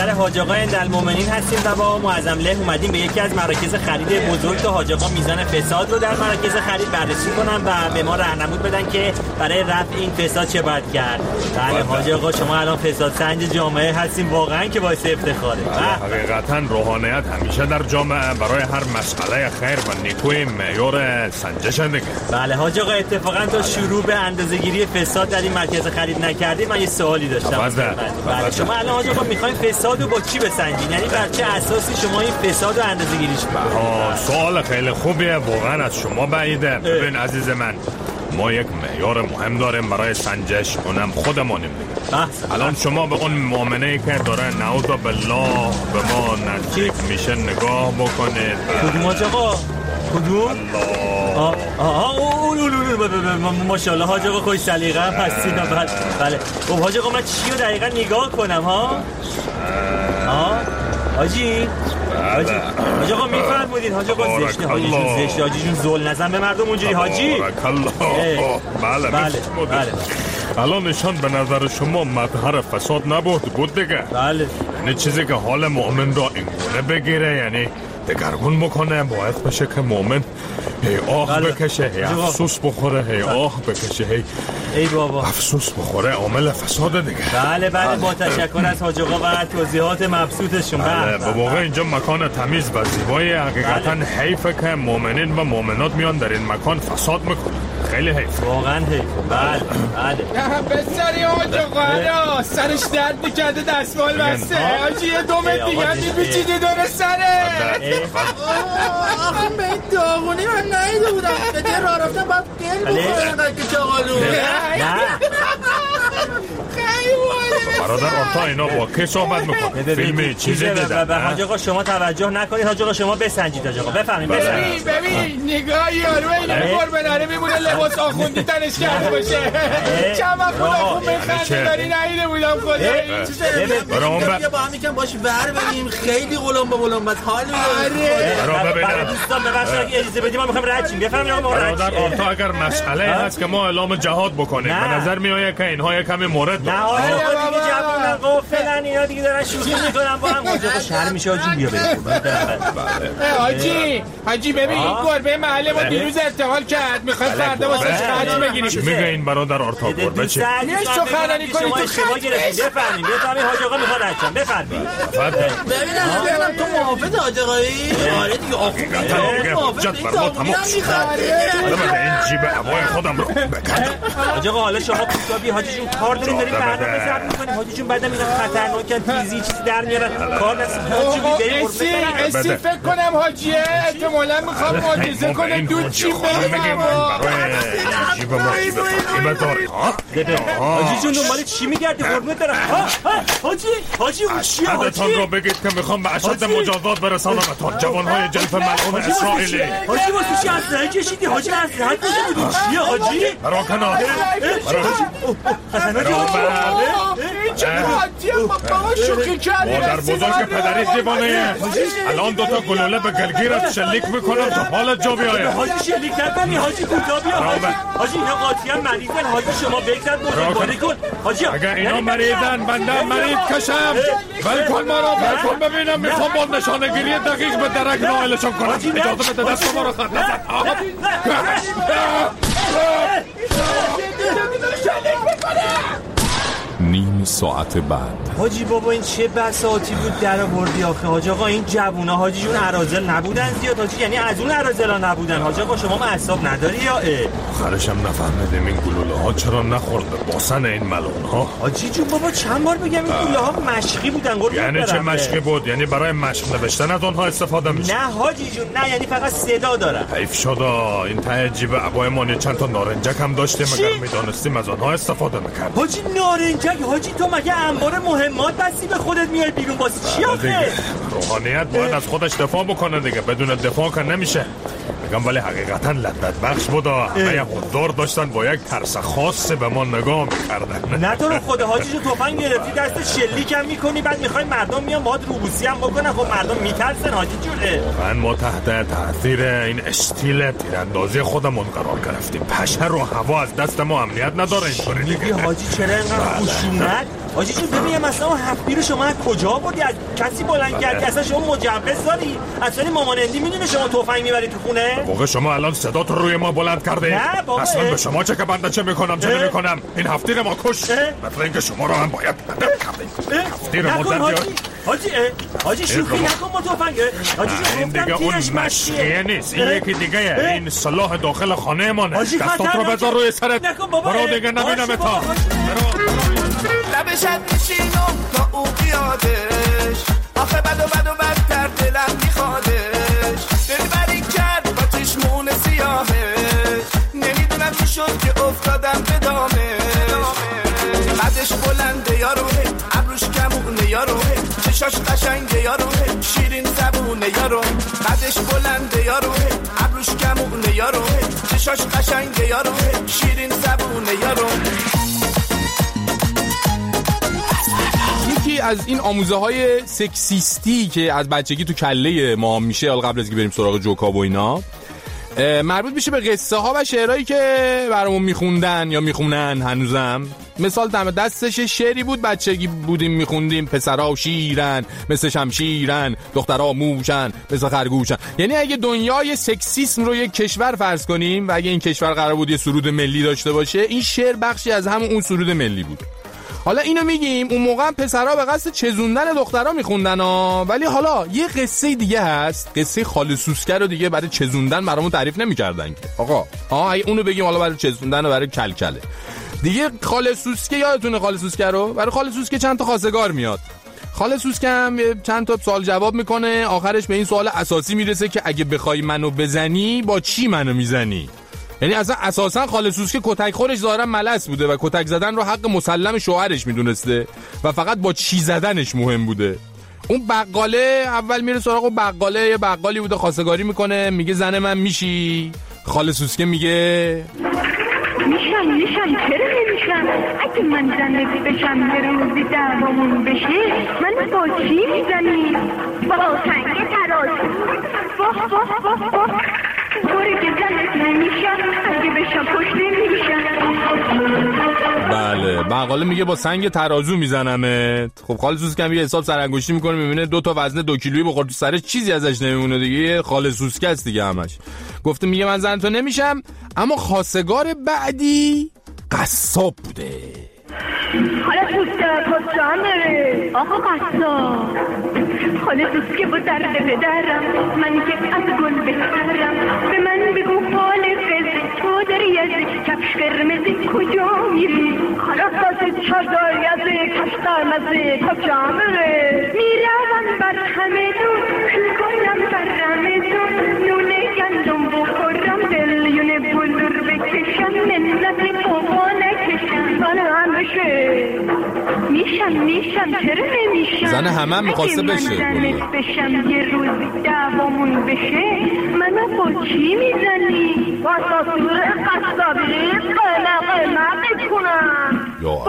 بله حاج آقا المؤمنین هستیم و با معظم له اومدیم به یکی از مراکز خرید بزرگ تا حاج آقا میزان فساد رو در مراکز خرید بررسی کنن و به ما راهنمود بدن که برای رفع این فساد چه باید کرد. بله حاج آقا شما الان فساد سنج جامعه هستیم، واقعا که باعث افتخاره. حقیقتا روحانیت همیشه در جامعه برای هر مسئله خیر و نیکوی معیار سنجش دیگه. بله حاج آقا اتفاقا تا شروع به اندازه‌گیری فساد در این مرکز خرید نکردید من یه سوالی داشتم. بله شما الان حاج آقا میخواین فساد رو با چی بسنجین؟ یعنی بر چه اساسی شما این فساد رو اندازه‌گیریش می‌کنید؟ سوال خیلی خوبیه، واقعا از شما بعیده. ببین عزیز من، ما یک معیار مهم داریم برای سنجش، اونم خودمونیم دیگه. الان شما به اون مؤمنه‌ای که داره نعوذ بالله به ما نزدیک میشه نگاه بکنید. کدوم حاج آقا؟ کدوم؟ ماشاءالله حاج آقا خوش سلیقه هم هستین. بله خب حاج آقا من چی رو دقیقا نگاه کنم ها؟ حاجی حاج آقا میفرمودین حاج آقا زشته، حاجی جون زشته، حاجی جون زل نزن به مردم اونجوری حاجی. بله الان نشان به نظر شما مظهر فساد نبود دیگه. بله یعنی چیزی که حال مؤمن را اینگونه بگیره، یعنی دگرگون بکنه، باعث بشه که مؤمن هی آه بکشه، هی افسوس بخوره، هی آه بکشه، هی ای بابا افسوس بخوره، عامل فساد دیگه. بله با تشکر از حاج آقا و توضیحات مبسوطشون. بله به واقع اینجا مکان تمیز و زیبایی، حقیقتا حیفه که مؤمنین و مؤمنات میان در این مکان فساد میکنن، خیلی حیف، واقعا حیف. بله بسری حاج آقا سرش درد میکرده دستمال بسته، حاجی یه دومت دیگه میپیچیده دور سره. آخه به این داغونی من نایده بودم، به جه راه رفتم باید گل بخورم که چاقالو. خیلی ماله برادر آرتا اینا با که صحبت میکنه؟ فیلمی چیزی دیدن؟ حاج آقا شما توجه نکنید، حاج آقا شما بسنجید. حاج آقا بفهمید. ببین نگاه یارو اینه قربناره میمونه لباس آخوندی تنش کرده باشه. چند وقت خون بخنده داری نهیده بودم خدایی. چیزه با هم میکنم باش ور بریم، خیلی غلام با غلام بس حال میدارم. دوستان ببخشید اگه اجازه بدیم ما میخوایم رد شیم. بفهمید آقا ما رد شیم. برادر آرتا اگر مسئله هست که ما اعلام جهاد بکنیم، به نظر میآید که اینها یک کمی مورد نه آقا دیگه جوونن غافلن، اینا دیگه دارن شوخی میکنن با هم. حاج آقا شرم میشه حاجی بیا بریم. حاجی ببین این گربه محله ما دیروز ارتحال کرد، میخواد فردا واسش خرج بگیریم. چی میگه این برادر آرتا گربه چی؟ یه سخنرانی کنی تو خرج بفهمید. حاج آقا میخواد رد شم. بفرمایید. ببینم تو محافظ حاج آقایی؟ آره دیگه حجت بر ما تمام شد. حالا این جیب هوای خودم رو بکردم. حاج آقا حالا شما کوتابی حاجی جون کار داریم برنامه ضبط می‌کنیم. حاجی جون بعدم اینا خطرناکن، تیزی چیزی در میارن، کار نسیم. حاجی بریم اسی فکر کنم حاجیه احتمالاً می‌خوام معجزه کنه دود چی بگم. برای جیب ما این داره. حاجی جون دنبال چی می‌گردی قربونت برم؟ حاجی اون چیه حاجی؟ خودتون رو بگید که می‌خوام به اشد مجازات برسانمتون، جوان‌های جلف ملعون اسرائیلی. حاجی واسه چی اسلحه کشیدی؟ حاجی اسلحه کشیدی چیه حاجی؟ برا کنار. مادر بزرگ پدری دیوانه، الان دوتا گلوله به گلگیرت شلیک میکنم تا حالت جا بیایه. حاجی شلیک نکنی حاجی کوتا بیا. حاجی اینا قاطی هم مریضن. حاجی شما بگذر بزرگواری کن حاجی. اگر اینا مریضن بنده مریض کشم. ولکن ما را ولکن ببینم. میخوام با نشانگیری دقیق به درک نائلشان کنم. اجازه بده دست ما را خط نزن. نیم ساعت بعد حاجی بابا این چه بساطی بود در آوردی آخه حاج آقا. این جوونا حاجی جون اراذل نبودن زیاد حاجی، یعنی از اون اراذلا نبودن. حاج آقا شما معصب نداری یا آخرشم نفهمیدیم این گلوله ها چرا نخورد به باسن این ملون ها. حاجی جون بابا چند بار بگم این گلوله ها مشقی بودن قربون. یعنی چه مشقی بود؟ یعنی برای مشق نوشتن از اونها استفاده میشه؟ نه حاجی جون نه، یعنی فقط صدا دارن. حیف شد این ته جیب عبایمون چند تا نارنجک هم داشتیم، اگر میدونستیم از آنها استفاده میکرد. حاجی نارنجک؟ حاجی تو مگه انبار مهمات بستی به خودت میای بیرون واسه چی آخه؟ روحانیت باید از خودش دفاع بکنه دیگه، بدون دفاع که نمیشه. میگم ولی حقیقتا لذت بخش بود. همه حضار داشتن با یک ترس خاص به ما نگاه میکردن. نه تو رو خدا حاجی تو تفنگ گرفتی دست شلیک هم میکنی، بعد میخوای مردم میان باهات روبوسی هم بکنن. خب مردم میترسن حاجی جونه. من ما تحت تاثیر این استیل تیراندازی خودمون قرار گرفتیم. پشه رو هوا از دست ما امنیت نداره اینطوری دیگه. حاجی چرا اینقدر خشونت؟ حاجی جون ببین مثلا هفتی رو شما کجا بودی؟ از کسی بلند کردی؟ اصلا شما مجوز داری؟ اصلا مامان اندی میدونه شما تفنگ میبری تو خونه؟ واقعا شما الان صدات رو روی ما بلند کرده؟ نه بابا اصلا به شما چه که بنده چه میکنم چه نمیکنم؟ این هفتیر ما کش. مثل اینکه شما رو هم باید هدف کردیم. هفتیر ما در حاجی شوخی نکن با تفنگ. حاجی این دیگه اون مشقیه نیست، این یکی دیگه. این سلاح داخل خانه مانه. دستات رو بذار روی سرت. برو دیگه نبینم تا. لبشت میشینم تا او بیادش، آخه بد و بدتر دلم میخوادش. دلبری کرد با چشمون سیاهش، نمیدونم چی شد که افتادم به دامش. قدش بلنده یاروه، ابروش کمونه یاروه، چشاش قشنگه یاروه، شیرین زبونه یارو. قدش بلنده یاروه، ابروش کمونه یاروه، چشاش قشنگه یاروه، شیرین زبونه یارو. یکی از این آموزه های سکسیستی که از بچگی تو کله ما میشه، حالا قبل از که بریم سراغ جوکا و اینا، مربوط میشه به قصه ها و شعرهایی که برامون میخوندن یا میخونن هنوزم. مثال دم دستش شعری بود بچگی بودیم میخوندیم: پسرها شیرن مثل شمشیرن، دخترها موشن مثل خرگوشن. یعنی اگه دنیای سکسیسم رو یک کشور فرض کنیم و اگه این کشور قرار بود یه سرود ملی داشته باشه، این شعر بخشی از همون اون سرود ملی بود. حالا اینو میگیم اون موقع هم پسرها به قصد چزوندن دخترها میخوندن ولی حالا یه قصه دیگه هست، قصه خاله سوسکه رو دیگه برای چزوندن برامون تعریف نمی‌کردن که آقا اگه اونو بگیم حالا برای چزوندن و برای کلکله دیگه. خاله سوسکه یادتونه خاله سوسکه رو؟ برای خاله سوسکه چند تا خواستگار میاد. خاله سوسکه هم چند تا سوال جواب میکنه، آخرش به این سوال اساسی میرسه که اگه بخوای منو بزنی با چی منو میزنی. یعنی اصلا اساسا خاله سوسکه کتک خورش ظاهرا ملس بوده و کتک زدن رو حق مسلم شوهرش میدونسته و فقط با چی زدنش مهم بوده. اون بقاله اول میره سراغ اون بقاله، یه بقالی بوده خواستگاری میکنه، میگه زن من میشی؟ خاله سوسکه میگه میشم چرا نمیشم؟ اگه من زنت بشم یه روزی دعوامون بشه من با چی میزنی؟ با سنگ تراز. گوری که زنت نمیشم اگه بشم پشت نمیشم. بله بقاله میگه با سنگ ترازو میزنمت. خب خاله سوسکه هم یه حساب سرانگشتی میکنه، میبینه 2 تا وزن 2 کیلویی بخور تو سرش چیزی ازش نمیمونه دیگه. خاله سوسکه است دیگه همش. گفته میگه من زنتو نمیشم. اما خواستگار بعدی قصاب بوده. خاله سوسکه کجا میره؟ آقا قصاب. خاله سوسکه با درد پدرم، من که از گل بهترم. به من بگو حال قصه تو داری از کفش قرمزی کجا میری؟ خلاصات چادر از کفش قرمزی کجا میره؟ میروم بر همه دون کنم بر رمزون، نون گندم بخورم دلیون بلور بکشم، منت بابا نکشم زن بشه. میشم چرا نمیشم؟ زن همه میخواسته بشه. زنت بشم یه روز دعوامون بشه منو با چی میزنی؟ با ساسور قصابی قلق بکنم.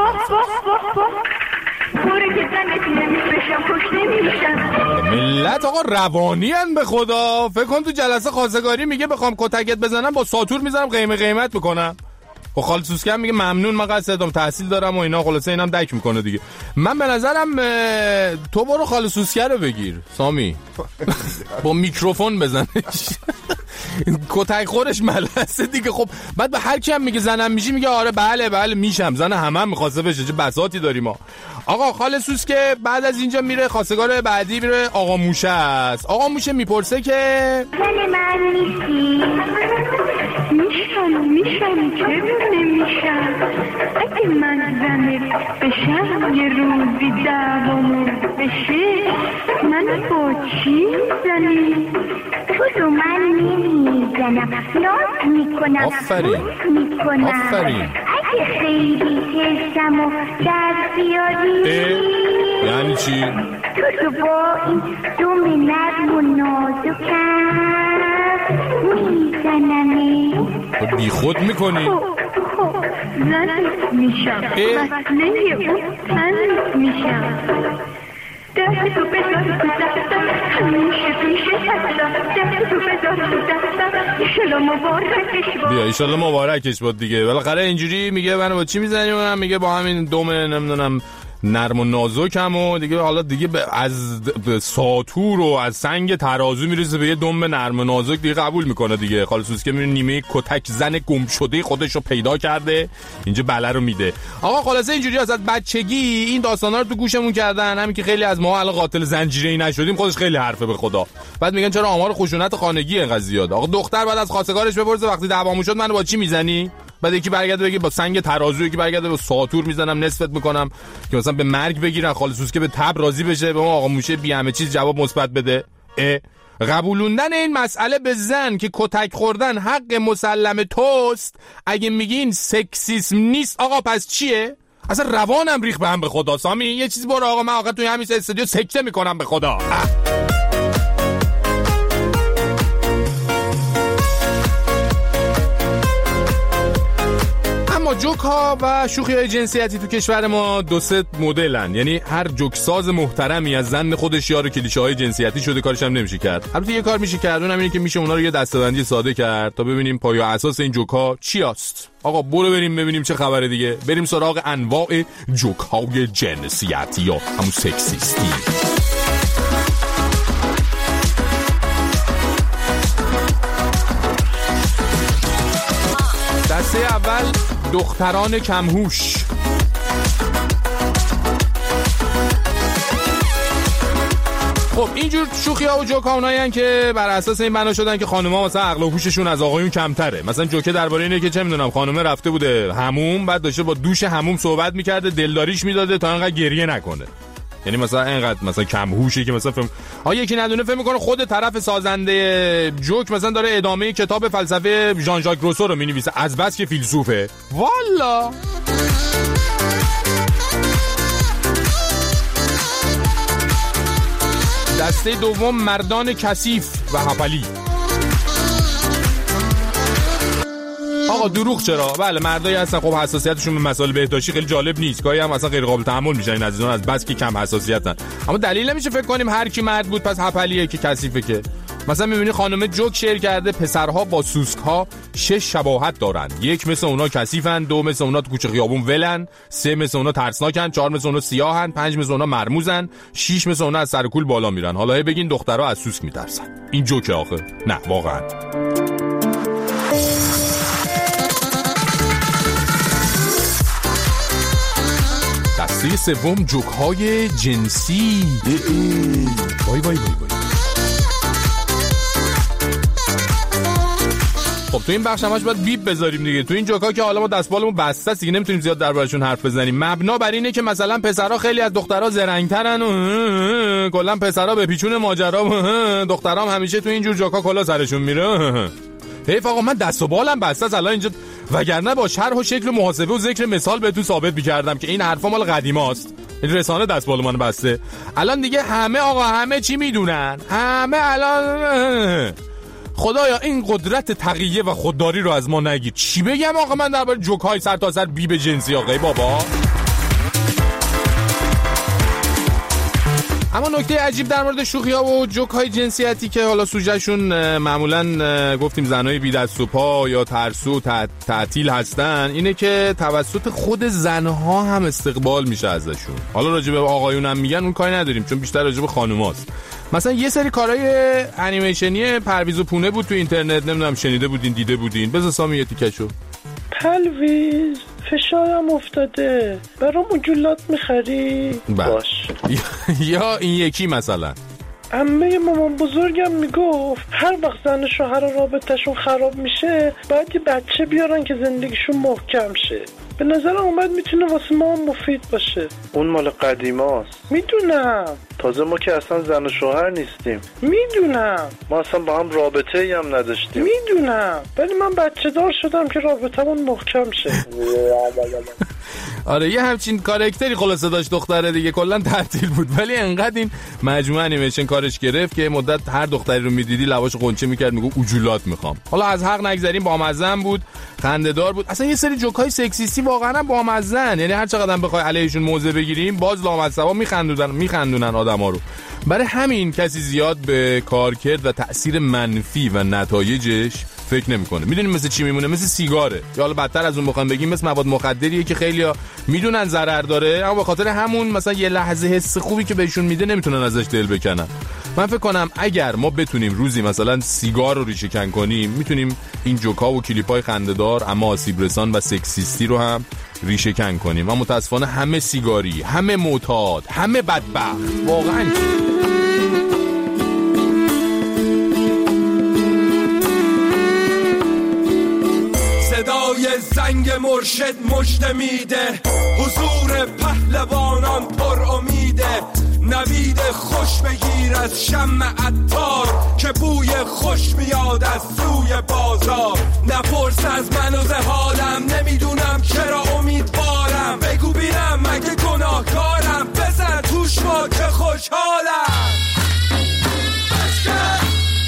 گوره که زنت نمیشم پشت نمیشم. ملت آقا روانی هن به خدا. فکر کن تو جلسه خواستگاری میگه بخوام کتکت بزنم با ساتور میزنم قیمت میکنم. خب خاله سوسکه میگه ممنون من قصدم تحصیل دارم و اینا. خلاصه اینم دک میکنه دیگه. من به نظرم تو برو خاله سوسکه رو بگیر سامی با میکروفون بزنش. کتک خورش ملسه دیگه. خب بعد به هر کی هم میگه زنم میشی میگه آره بله میشم. زن همه میخواسته بشه. چه بساطی داریم ما. آقا خاله سوسکه بعد از اینجا میره خواستگار بعدی میره آقا موشه است. آقا موشه میپرسه که زن من نیستی؟ میشم چرا نمیشم؟ اگه من زنت بشم یه روزی دعوامون بشه من با چی میزنی؟ تو من نمیزنم، ناز میکنم، آفرین. اگه خیلی حسم و در بیاری یعنی چی؟ تو با این دوم نرم و نازکم میزنمی. خب بی خود میکنی؟ زنت میشم، مسئله اون تنت میشم. دست تو بذار تو دستم همیشه پیشه هستم. دست تو بذار تو دستم ایشالا مبارکش باد. بیا ایشالا مبارکش باد دیگه. بالاخره اینجوری میگه منو با چی میزنی؟ اونم میگه با همین دوم نمیدونم نرم و نازکم و دیگه حالا دیگه از ساتور و از سنگ ترازو میرسه به یه دم نرم و نازک دیگه قبول میکنه دیگه. خالص سوسکه میبینه نیمه کتک زن گم شده خودش رو پیدا کرده، اینجا بله رو میده. آقا خلاصه اینجوری از بچگی این داستانا رو تو گوشمون کردن، همین که خیلی از ما الان قاتل زنجیره‌ای نشدیم خودش خیلی حرفه به خدا. بعد میگن چرا آمار خشونت خانگی اینقدر زیاده. آقا دختر بعد از خواستگارش بپرسه وقتی دعوامون شد منو با چی میزنی؟ بعد یکی برگرده بگه با سنگ ترازو، یکی برگرده با ساتور میزنم نصفت میکنم که مثلا به مرگ بگیرن. خالص سوسکه به تب راضی بشه، به ما آقا موشه بی همه چیز جواب مثبت بده. قبولوندن این مسئله به زن که کتک خوردن حق مسلم توست، اگه میگین سکسیسم نیست آقا پس چیه؟ اصلا روانم ریخ به هم به خدا. سامی یه چیزی برو آقا، من آقا توی همین استودیو سکته میکنم به خدا. اما جوک ها و شوخی های جنسیتی تو کشور ما دو سه مدلن، یعنی هر جوک ساز محترمی از زن خودش یار کلیشه های جنسیتی شده کارش هم نمیشه کرد. البته یه کار میشه کرد، اونم اینه که میشه اونا رو یه دسته‌بندی ساده کرد تا ببینیم پایه اساس این جوک ها چی است. آقا برو بریم ببینیم چه خبره دیگه. بریم سراغ انواع جوک های جنسیتی یا همون سکسیستی. دسته اول دختران کمهوش. خب اینجور شوخی ها و جوک ها اونایین که بر اساس این بنا شدن که خانوما مثلا عقل و هوششون از آقایون کمتره. مثلا جوکه درباره اینه که چه میدونم خانومه رفته بوده حموم، بعد داشته با دوش حموم صحبت میکرده، دلداریش میداده تا انقدر گریه نکنه. یعنی مثلا اینقدر مثلا کم هوشی که مثلا یکی ندونه فهم میکنه خود طرف سازنده جوک مثلا داره ادامه کتاب فلسفه ژان ژاک روسو رو مینویسه از بس که فیلسوفه. والا دسته دوم مردان کثیف و هپلی. آقا دروغ چرا؟ بله مردایی هستن خب حساسیتشون به مسائل بهداشتی خیلی جالب نیست، گاهی هم اصلا غیر قابل تحمل میشن این عزیزان از بس که کم حساسیتن. اما دلیل نمیشه فکر کنیم هر کی مرد بود پس هپلیه که کثیفه. که مثلا میبینی خانم جوک شعر کرده پسرها با سوسک‌ها 6 شباهت دارن، 1 مثل اونا کثیفن، 2 مثل اونا تو کوچه خیابون ولن، 3 مثل اونا ترسناکن، 4 مثل اونا سیاهن، 5 مثل اونا مرموزن، 6 مثل اونا از سر کول بالا میرن. حالا بگین دخترها از سوسک میترسن. این جوکه آخه؟ نه واقعا. دسته سوم جوک های جنسی. وای وای وای وای. خب تو این بخش همش باید بیپ بذاریم دیگه. تو این جوکا که حالا ما دستبالمون بسته است دیگه نمیتونیم زیاد دربارشون حرف بزنیم. مبنا بر اینه که مثلا پسرها خیلی از دخترها زرنگ‌ترن و کلا پسرها به پیچون ماجرا و دخترام همیشه تو این جور جوکا کلا سرشون میره. حیف آقا من دست و بالم بسته است الان اینجا، وگرنه با شرح و شکل و محاسبه و ذکر مثال بهتون ثابت می‌کردم که این حرفا مال قدیماست. این رسانه دستبال من بسته. الان دیگه همه آقا همه چی میدونن. همه الان خدایا این قدرت تقیه و خودداری رو از ما نگیر. چی بگم آقا من درباره جوک‌های سر تا سر بیب جنسی آقای بابا. اما نکته عجیب در مورد شوخی‌ها و جوک‌های جنسیتی که حالا سوژه‌شون معمولاً گفتیم زنای بی دست و پا یا ترسو تعطیل هستن اینه که توسط خود زنها هم استقبال میشه ازشون. حالا راجع به آقایون هم میگن اون کاری نداریم چون بیشتر راجع به خانوماست. مثلا یه سری کارهای انیمیشنی پرویز و پونه بود تو اینترنت، نمیدونم شنیده بودین دیده بودین؟ بذار سامی یه تیکشو. پرویز فشارم افتاده برام مجلات میخری؟ باش. یا این یکی مثلا عمه مامان بزرگم میگفت هر وقت زن شوهر رابطهشون خراب میشه باید یه بچه بیارن که زندگیشون محکم شه. به نظرم اومد میتونه واسه ما مفید باشه. اون مال قدیماست. میدونم. تازه ما که اصلا زن و شوهر نیستیم. میدونم. ما اصلا با هم رابطه‌ای هم نداشتیم. میدونم. ولی من بچه دار شدم که رابطمون محکم شه. آره یه همچین کاراکتری خلاصه داشت دختره دیگه، کلا تعطیل بود ولی انقدر این مجموعه انیمیشن کارش گرفت که مدت هر دختری رو میدیدی لباش قنچه میکرد میگه اوجولات میخوام. حالا از حق نگذریم، بامزه بود، خنده‌دار بود. اصلا یه سری جوکای سکسیستی واقعا بامزه‌ن، یعنی هر چقدر بخوای علیهشون موضع بگیریم باز لامصبا میخندونن آدما رو. برای همین کسی زیاد به کارکرد و تأثیر منفی و نتایجش فکر نمیکنه. میدونیم مثل چی میمونه؟ مثل سیگاره، یا حالا بدتر از اون بخوام بگیم مثل مواد مخدریه که خیلیا میدونن ضرر داره، اما به خاطر همون مثلا یه لحظه حس خوبی که بهشون میده نمیتونن ازش دل بکنن. من فکر کنم اگر ما بتونیم روزی مثلا سیگار رو ریشه کن کنیم، میتونیم این جوکا و کلیپای خنده‌دار اما آسیب رسان و سکسیستی رو هم ریشه کن کنیم. و متاسفانه همه سیگاری، همه معتاد، همه بدبخت. واقعا صدای زنگ مرشد مژده میده، حضور پهلوانان پر امیده. نوید خوش بگیر از شمع عطار که بوی خوش میاد از سوی بازار. نپرس از من و حالم، نمیدونم چرا امیدوارم. بگو بینم مگه گناهکارم، بزن توش ما که خوشحالم. بشکن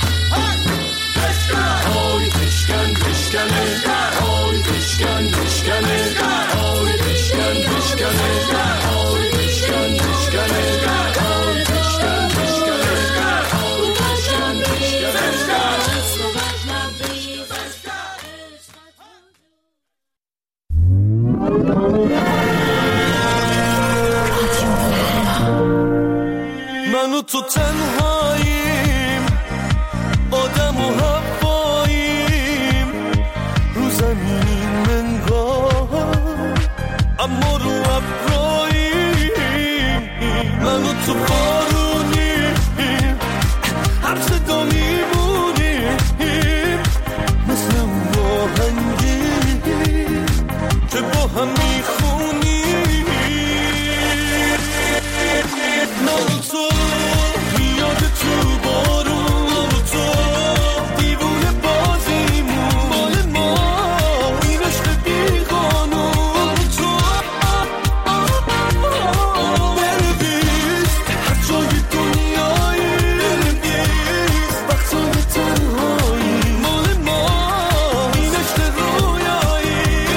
آی بشکن بشکنه، آی بشکن بشکنه، آی بشکن بشکنه، آی بشکن بشکنه، آی بشکن بشکنه، آی بشکن بشکنه. من و تو تنهاییم، آدم و هواییم، رو زمینیم منگاه اما رو ابراییم. من و تو بارونیم، هر صدا میمونیم، مثل اون آهنگی که با هم میخونیم. من و تو میاد تو بارون، من و تو دیوونه بازیمون، مال ما این عشق بیقانون. من و تو بنویس هر جای دنیایی، بنویس وقتای تنهایی، مال ما این عشق رویایی.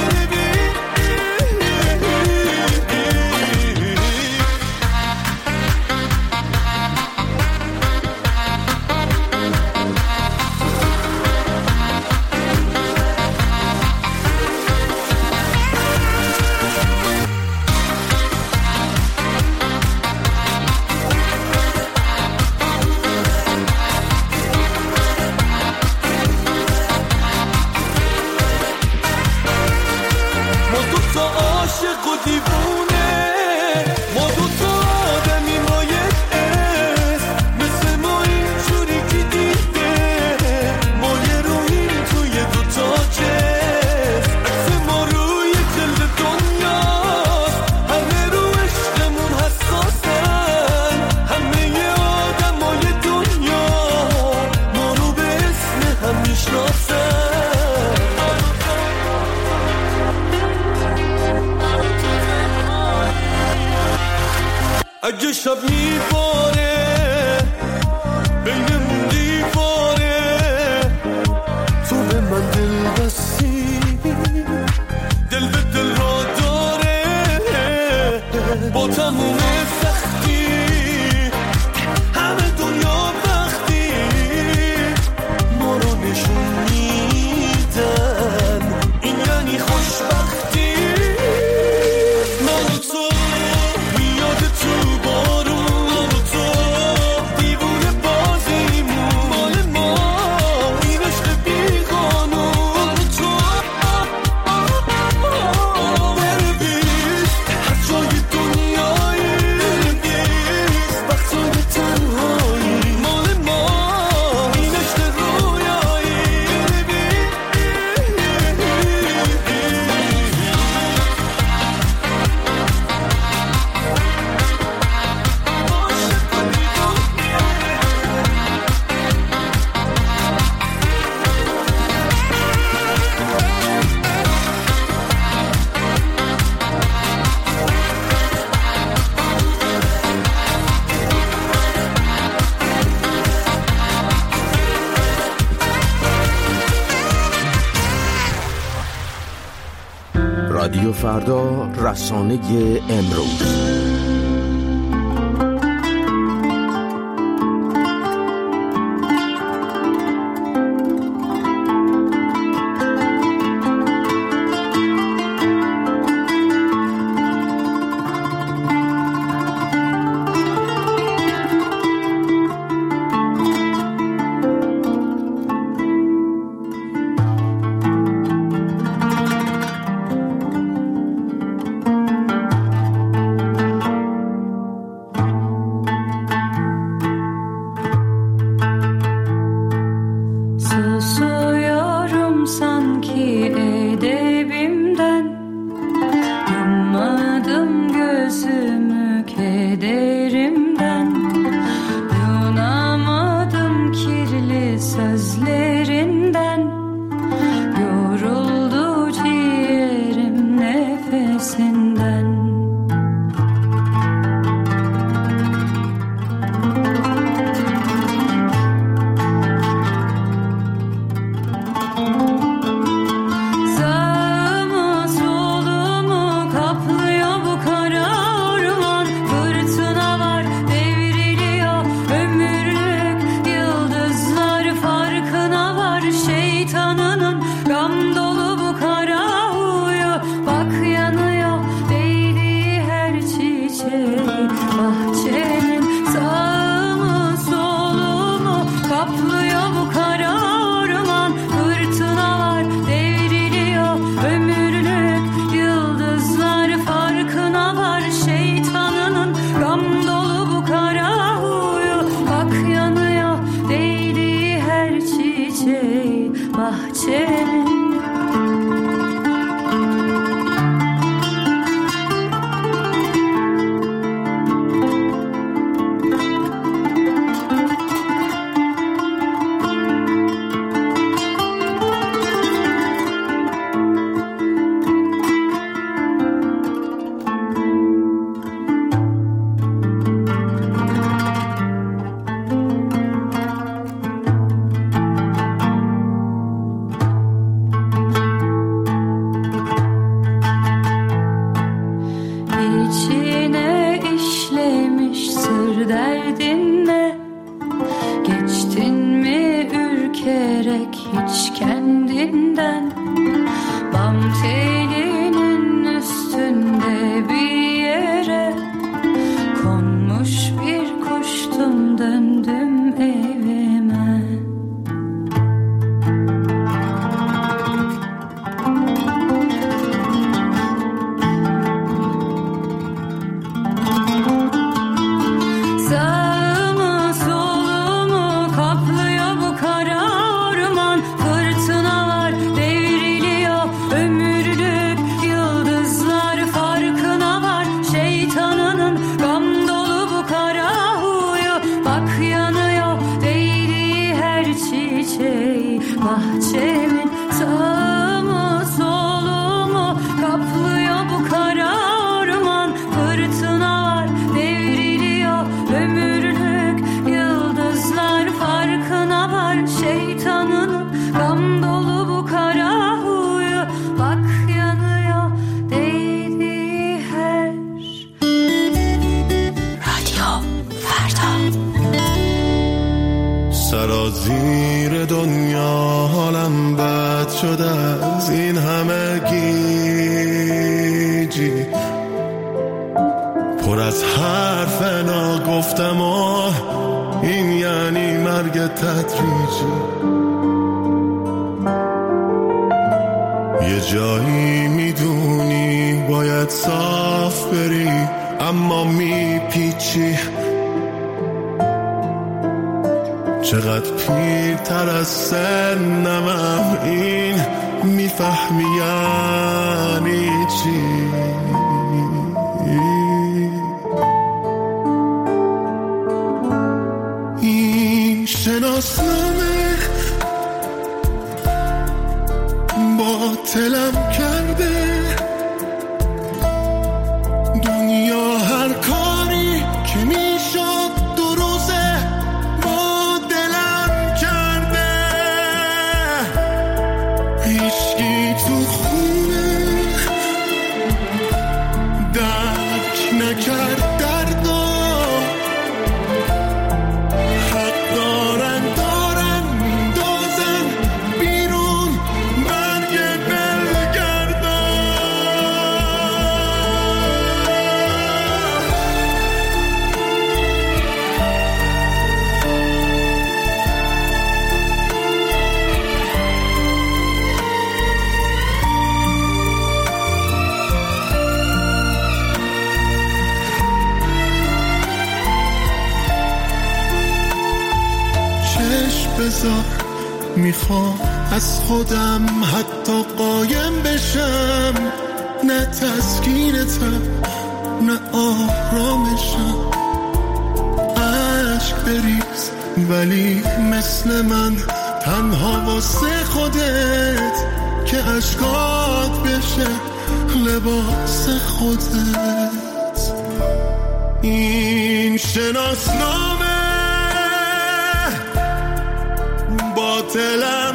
ما دو تا عاشق و دیوونه، ما دو تا آدمی ما یک اسم، مثل ما اینجوری که دیده ما یه روحیم توی دو تا جسم. عکس ما روی جلد دنیاست، همه رو عشقمون حساسن، همه آدمای دنیا ما رو به اسم هم میشناسن. اگه شب میباره بینمون دیواره، تو به من دل بستی، دل به دل را داره. با تموم سختی همه دنیا وقتی ما رو نشون میدن، این یعنی خوشبختی. من و تو میاد تو بارون، من و تو دیوونه بازیمون، مال ما این عشق بیقانون. من و تو بنویس هر جای دنیایی، بنویس وقتای تنهایی، مال ما این عشق رویایی. رادیو فردا، رسانه امروز. Tam telinin üstünde bir yere konmuş bir kuştum, döndüm evime. Sağımı solumu kaplıyor bu kara orman, fırtına var devriliyor ömürlük yıldızlar farkına var. Şeytanının gam dolu bu kara huyu, bak yanıyor değdiği her çiçeği. Bahçemin sağımı solumu kaplıyor bu kara orman, fırtına var devriliyor ömürlük yıldızlar farkına var. Şeytanın gam dolu bu kara huyu, bak yanıyor değdiği her. رادیو فردا. سرازیر دنیا حالم بد شده از این همه گیجی، پر از حرف ناگفتم و این یعنی مرگ تدریجی. یه جایی میدونی باید صاف بری اما میپیچی، چقدر پیرتر از سنمم این میفهمی یعنی چی. این شناسنامه باطلم کرده، دنیا هر کاری که میشد دو روزه با دلم کرده. هیچکی تو خونه درک نکرد دردو، حق دارن میندازن بیرون برگ بلگردان. چشم بذار میخوام از خودم حتی قایم بشم، نه تسکینتم نه آرامشم. عشق بریز ولی مثل من تنها واسه خودت، که عشقات بشه لباس خودت. این شناسنامه باطلم